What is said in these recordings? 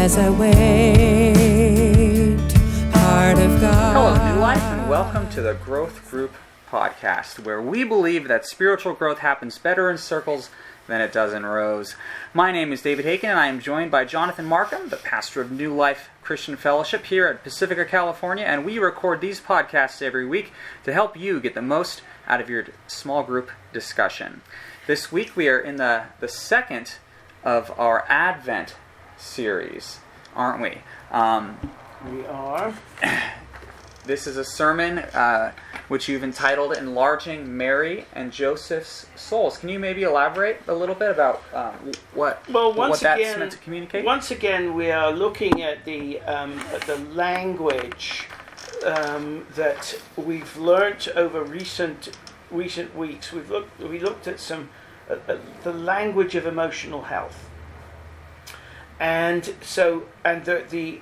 as I wait, heart of God. Hello, New Life, and welcome to the Growth Group Podcast, where we believe that spiritual growth happens better in circles than it does in rows. My name is David Haken, and I am joined by Jonathan Markham, the pastor of New Life Christian Fellowship here at Pacifica, California, and we record these podcasts every week to help you get the most out of your small group discussion. This week we are in the second of our Advent series, aren't we? We are. This is a sermon which you've entitled Enlarging Mary and Joseph's Souls. Can you maybe elaborate a little bit about what that's meant to communicate? Once again, we are looking at the language that we've learnt over recent weeks. We looked at the language of emotional health, and the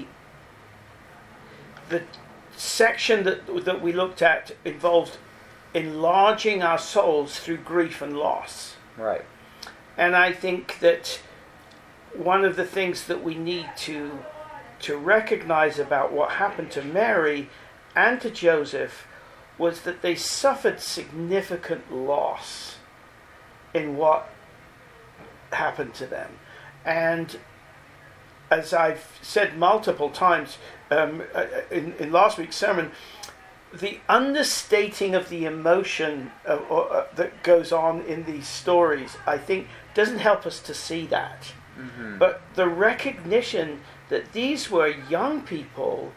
section that we looked at involved enlarging our souls through grief and loss. Right. And I think that one of the things that we need to recognize about what happened to Mary and to Joseph was that they suffered significant loss in what happened to them. And as I've said multiple times in last week's sermon, the understating of the emotion that goes on in these stories, I think, doesn't help us to see that. Mm-hmm. But the recognition that these were young people,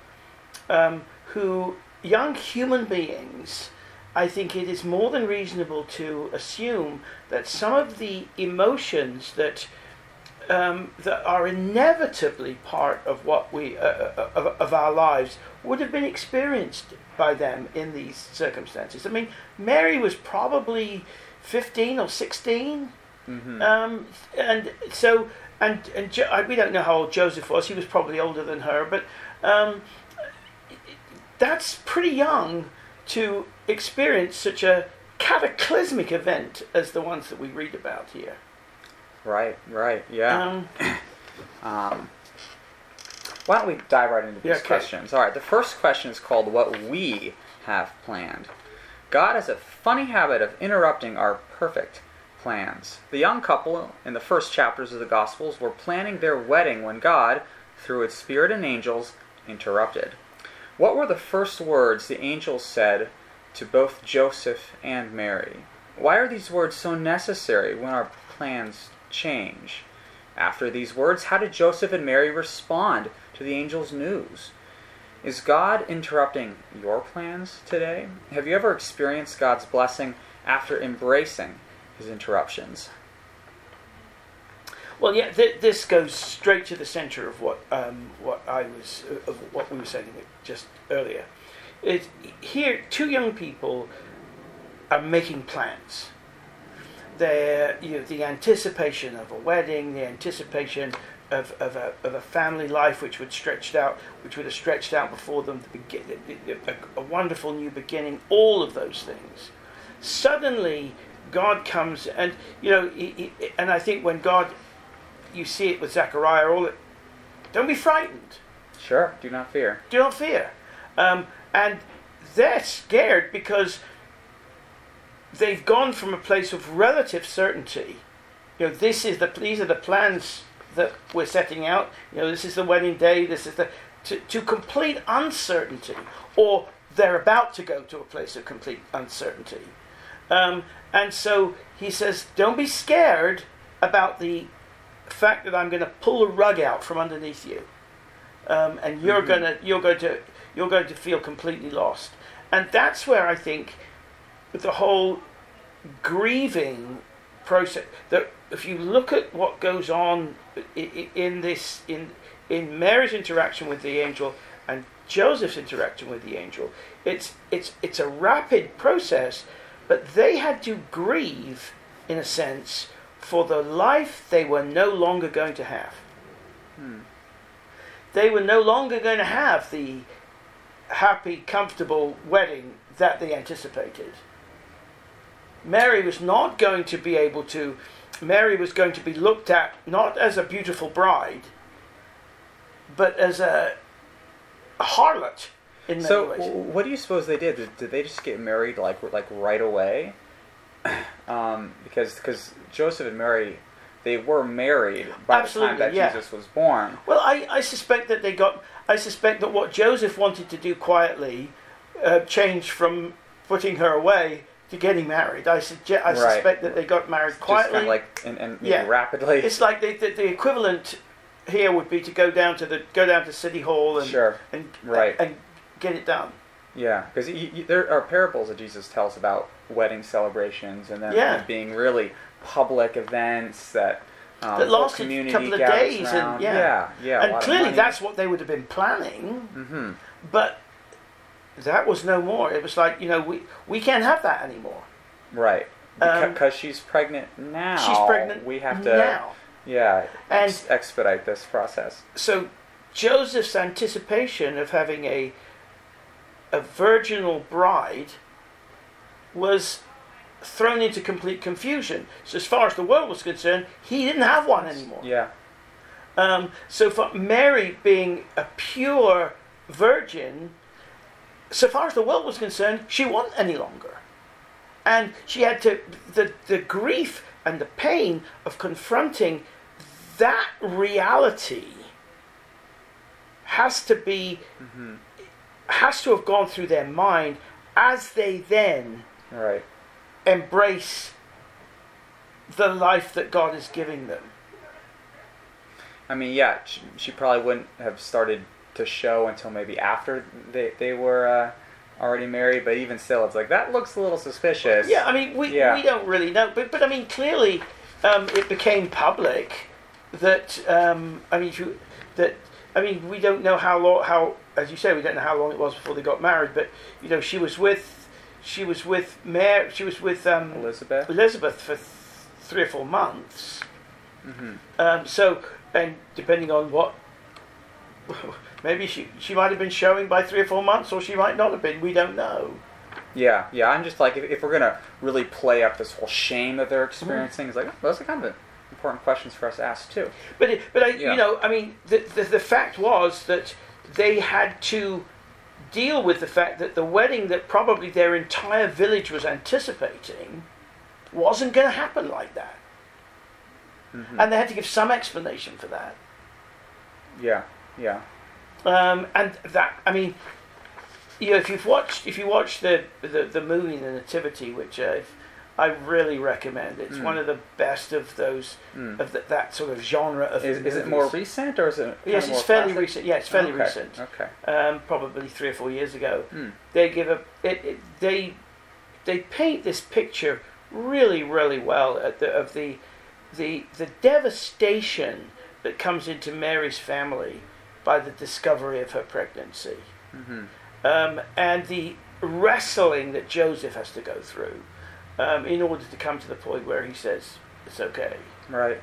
young human beings, I think it is more than reasonable to assume that some of the emotions that are inevitably part of what of our lives would have been experienced by them in these circumstances. I mean, Mary was probably 15 or 16, mm-hmm. We don't know how old Joseph was. He was probably older than her, but that's pretty young to experience such a cataclysmic event as the ones that we read about here. Right, yeah. Why don't we dive right into these questions? All right, the first question is called What We Have Planned. God has a funny habit of interrupting our perfect plans. The young couple in the first chapters of the Gospels were planning their wedding when God, through its spirit and angels, interrupted. What were the first words the angels said to both Joseph and Mary? Why are these words so necessary when our plans change? After these words, how did Joseph and Mary respond to the angel's news? Is God interrupting your plans today? Have you ever experienced God's blessing after embracing his interruptions? Well, yeah, this goes straight to the center of what we were saying just earlier. Here, two young people are making plans. The anticipation of a wedding, the anticipation of a family life which would have stretched out before them, a wonderful new beginning, all of those things. Suddenly, God comes, and and I think when God, you see it with Zechariah, don't be frightened. Sure, do not fear. Do not fear, and they're scared because they've gone from a place of relative certainty. These are the plans that we're setting out. This is the wedding day. This is to complete uncertainty, or they're about to go to a place of complete uncertainty. And so he says, don't be scared about the fact that I'm going to pull a rug out from underneath you, and you're mm-hmm. going to feel completely lost. And that's where I think the whole grieving process, that if you look at what goes on in Mary's interaction with the angel and Joseph's interaction with the angel, it's a rapid process, but they had to grieve, in a sense, for the life they were no longer going to have. They were no longer going to have the happy, comfortable wedding that they anticipated. Mary was not going to be able to, Mary was going to be looked at not as a beautiful bride, as a harlot in many ways. So, what do you suppose they did? Did they just get married like right away? Because Joseph and Mary, they were married by the time that Jesus was born. Well, I suspect that I suspect that what Joseph wanted to do quietly changed from putting her away to getting married. I suspect that they got married quietly, just kind of and maybe rapidly. It's like the equivalent here would be to go down to City Hall and get it done. Yeah, because there are parables that Jesus tells about wedding celebrations and then being really public events that lasted a couple of days around. And clearly that's what they would have been planning. Mm-hmm. But that was no more. It was like, we can't have that anymore. Right. Because she's pregnant now. She's pregnant. We have to now. And expedite this process. So Joseph's anticipation of having a virginal bride was thrown into complete confusion. So as far as the world was concerned, he didn't have one anymore. Yeah. So for Mary being a pure virgin, so far as the world was concerned, she wasn't any longer. And she had to, the grief and the pain of confronting that reality has to have gone through their mind as they then embrace the life that God is giving them. I mean, she probably wouldn't have started to show until maybe after they were already married, but even still, it's like, that looks a little suspicious. Yeah, I mean, we don't really know, but I mean, clearly, it became public that we don't know how as you say, we don't know how long it was before they got married, but she was with Elizabeth for 3 or 4 months. Mm-hmm. So, and depending on what, maybe she might have been showing by 3 or 4 months, or she might not have been. We don't know. Yeah. I'm just like, if we're gonna really play up this whole shame that they're experiencing, it's like, those are kind of important questions for us to ask too. But the fact was that they had to deal with the fact that the wedding that probably their entire village was anticipating wasn't going to happen like that. Mm-hmm. And they had to give some explanation for that. Yeah. And that, I mean, if you watch the movie The Nativity, which I really recommend. It's one of the best of those of that sort of genre of movies. Is it more recent, or is it? Yes, it's fairly recent. Yeah, it's fairly recent. Okay. Probably 3 or 4 years ago. Mm. They paint this picture really, really well of the devastation that comes into Mary's family by the discovery of her pregnancy, and the wrestling that Joseph has to go through. In order to come to the point where he says it's okay. Right.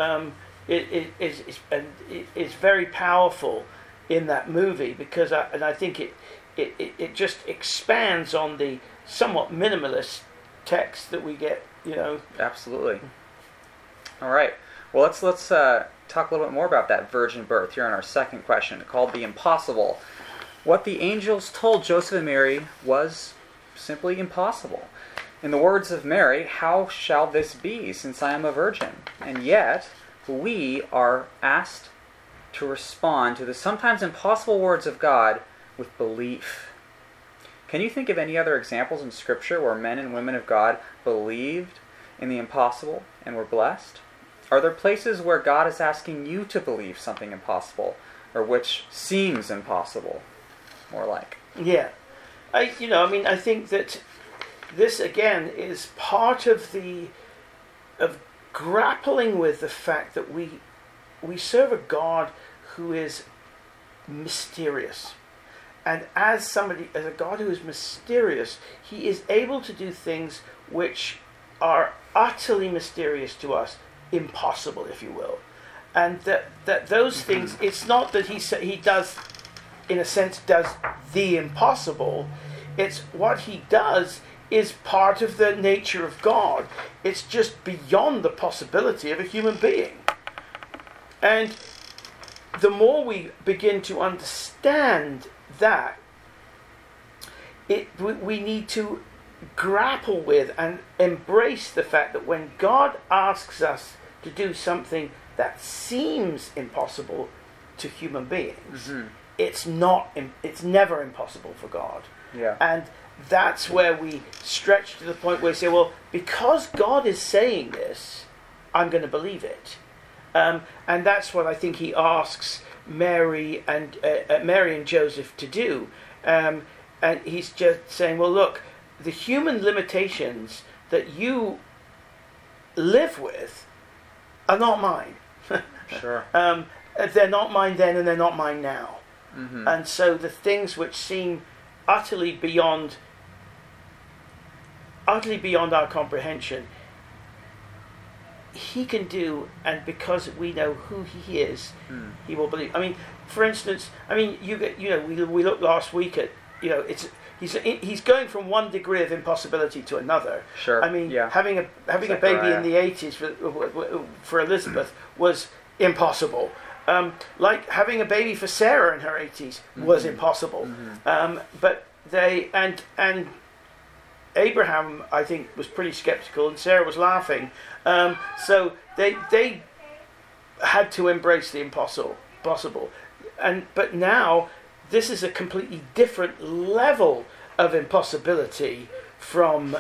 It's very powerful in that movie because I think it just expands on the somewhat minimalist text that we get. Absolutely. All right. Well, let's talk a little bit more about that virgin birth here on our second question, called the impossible. What the angels told Joseph and Mary was simply impossible. In the words of Mary, how shall this be, since I am a virgin? And yet, we are asked to respond to the sometimes impossible words of God with belief. Can you think of any other examples in Scripture where men and women of God believed in the impossible and were blessed? Are there places where God is asking you to believe something impossible, or which seems impossible, more like? Yeah. I think that this again is part of grappling with the fact that we serve a God who is mysterious, and as a God who is mysterious, He is able to do things which are utterly mysterious to us, impossible, if you will, and that those things. It's not that He does, in a sense, does the impossible. It's what He does is part of the nature of God. It's just beyond the possibility of a human being. And the more we begin to understand that, we need to grapple with and embrace the fact that when God asks us to do something that seems impossible to human beings, it's never impossible for God. Yeah. And that's where we stretch to the point where we say, well, because God is saying this, I'm going to believe it. And that's what I think he asks Mary and Joseph to do. And he's just saying, well, look, the human limitations that you live with are not mine. Sure. They're not mine then, and they're not mine now. Mm-hmm. And so the things which seem utterly beyond our comprehension, he can do, and because we know who he is, he will believe. I mean, for instance, we looked last week at, he's going from one degree of impossibility to another. Sure. I mean, yeah. having a baby in the 80s for Elizabeth was impossible. Like having a baby for Sarah in her 80s was impossible. But they and Abraham, I think, was pretty skeptical, and Sarah was laughing. So they had to embrace the impossible. But now this is a completely different level of impossibility from.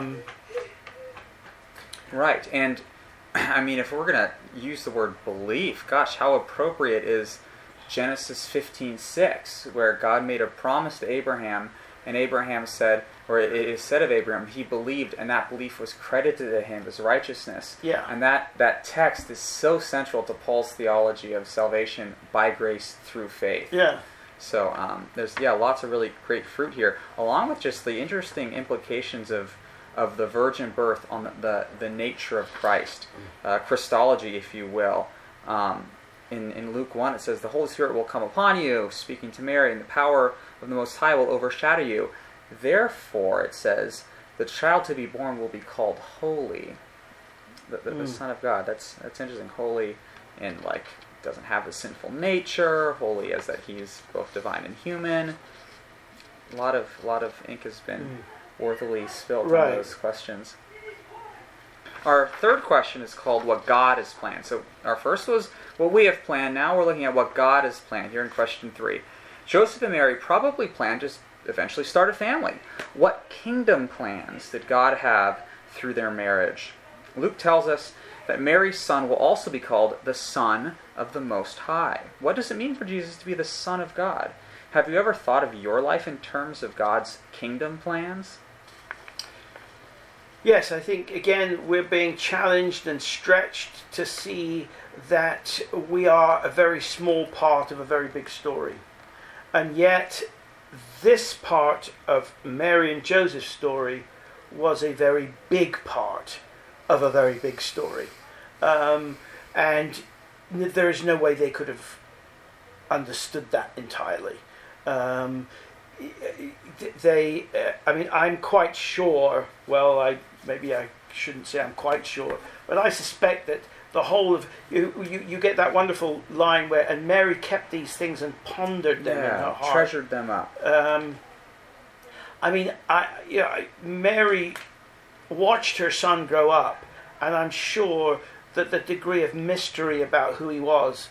Right, and I mean, if we're going to use the word belief, gosh, how appropriate is Genesis 15:6, where God made a promise to Abraham, and Abraham said, or it is said of Abraham, he believed, and that belief was credited to him as righteousness. Yeah. And that text is so central to Paul's theology of salvation by grace through faith. Yeah. So there's lots of really great fruit here, along with just the interesting implications of the virgin birth on the nature of Christ, Christology, if you will. In Luke 1, it says, the Holy Spirit will come upon you, speaking to Mary, and the power of the Most High will overshadow you. Therefore, it says, the child to be born will be called holy, the Son of God. That's interesting. Holy, and doesn't have a sinful nature. Holy as that he's both divine and human. A lot of ink has been worthily spilled on those questions. Our third question is called what God has planned. So our first was what we have planned. Now we're looking at what God has planned here in question 3. Joseph and Mary probably planned to eventually start a family. What kingdom plans did God have through their marriage? Luke tells us that Mary's son will also be called the Son of the Most High. What does it mean for Jesus to be the Son of God? Have you ever thought of your life in terms of God's kingdom plans? Yes, I think, again, we're being challenged and stretched to see that we are a very small part of a very big story. And yet, this part of Mary and Joseph's story was a very big part of a very big story. And there is no way they could have understood that entirely. I'm quite sure, maybe I shouldn't say I'm quite sure, but I suspect that the whole of, you get that wonderful line where, and Mary kept these things and pondered them in her heart. Treasured them up. Mary watched her son grow up, and I'm sure that the degree of mystery about who he was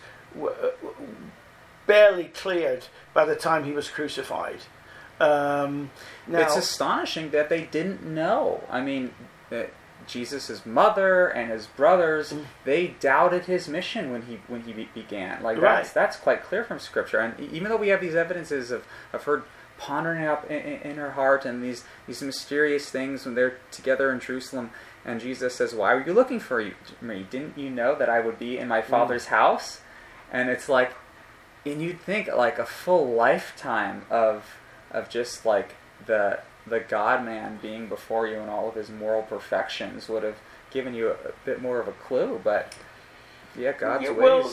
barely cleared by the time he was crucified. Now, it's astonishing that they didn't know. I mean, Jesus' mother and his brothers, they doubted his mission when he began. That's quite clear from Scripture. And even though we have these evidences of her pondering up in her heart and these mysterious things when they're together in Jerusalem, and Jesus says, "Why were you looking for me? Didn't you know that I would be in my Father's house?" And it's like, and you'd think a full lifetime of just the God-man being before you and all of his moral perfections would have given you a bit more of a clue, but God's ways. Well,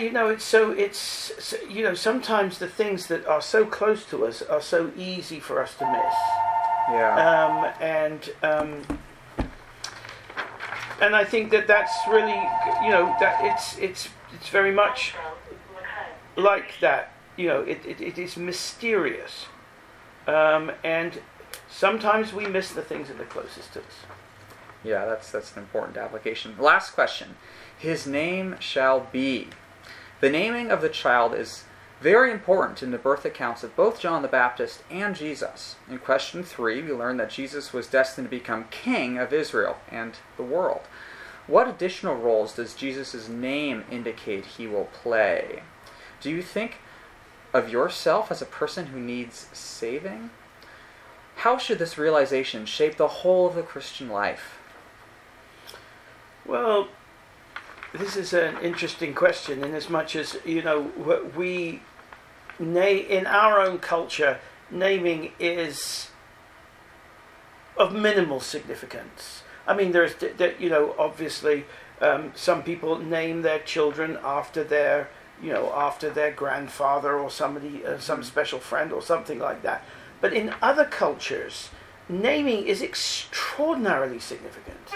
it's sometimes the things that are so close to us are so easy for us to miss. Yeah. And I think that's really, that it's very much like that. It is mysterious, and sometimes we miss the things that are closest to us. Yeah, that's an important application. Last question. His name shall be. The naming of the child is very important in the birth accounts of both John the Baptist and Jesus. In question 3, we learn that Jesus was destined to become king of Israel and the world. What additional roles does Jesus' name indicate he will play? Do you think of yourself as a person who needs saving? How should this realization shape the whole of the Christian life? Well, this is an interesting question, in as much as, we in our own culture, naming is of minimal significance. I mean, there's, obviously, some people name their children after their grandfather or somebody, some special friend or something like that. But in other cultures, naming is extraordinarily significant.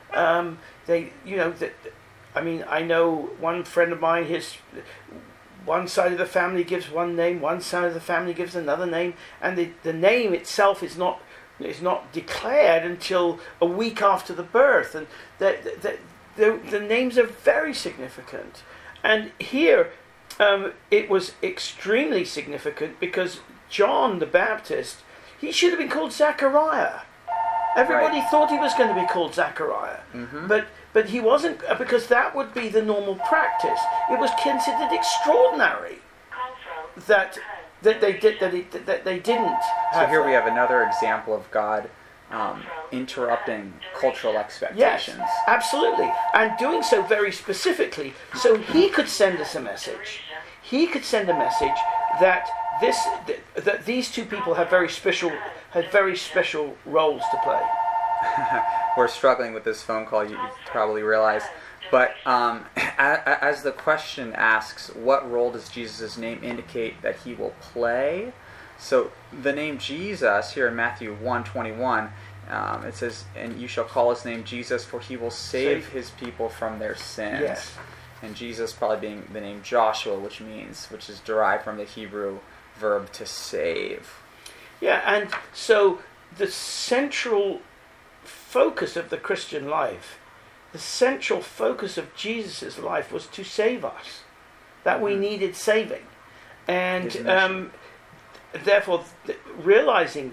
I know one friend of mine, one side of the family gives one name, one side of the family gives another name, and the name itself is not declared until a week after the birth, and the names are very significant. And here, it was extremely significant because John the Baptist, he should have been called Zachariah. Everybody thought he was going to be called Zachariah, but he wasn't, because that would be the normal practice. It was considered extraordinary that they didn't. So here we have another example of God interrupting cultural expectations. Yes, absolutely, and doing so very specifically, so he could send us a message. He could send a message that these two people had very special roles to play. We're struggling with this phone call, you probably realize. But as the question asks, what role does Jesus' name indicate that he will play? So the name Jesus here in Matthew 1:21, it says, "And you shall call his name Jesus, for he will save his people from their sins." Yes. And Jesus probably being the name Joshua, which is derived from the Hebrew verb to save. Yeah, and so the central focus of the Christian life, the central focus of Jesus' life was to save us, that we needed saving. And therefore recognizing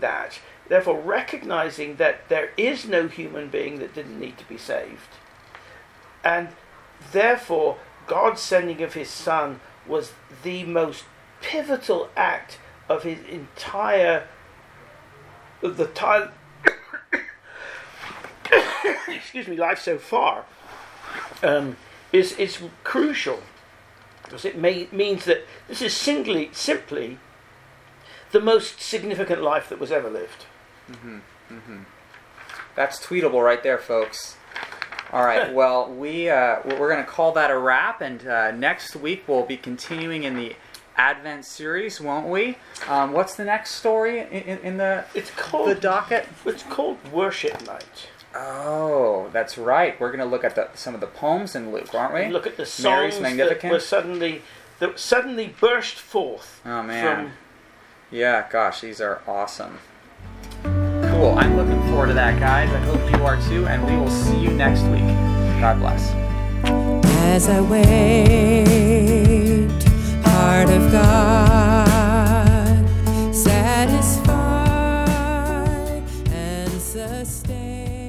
that there is no human being that didn't need to be saved. And therefore, God's sending of his Son was the most pivotal act of his entire life so far. Is crucial, because it means that this is simply the most significant life that was ever lived. That's tweetable right there, folks. All right, well, we're going to call that a wrap, and next week we'll be continuing in the Advent series, won't we? What's the next story in the docket? It's called Worship Night. Oh, that's right. We're going to look at some of the poems in Luke, aren't we? Look at the songs Mary's Magnificat that suddenly burst forth. Oh man, yeah, gosh, these are awesome. Cool. I'm looking forward to that, guys. I hope you are too, and we will see you next week. God bless. As I wait, heart of God, satisfy and sustain.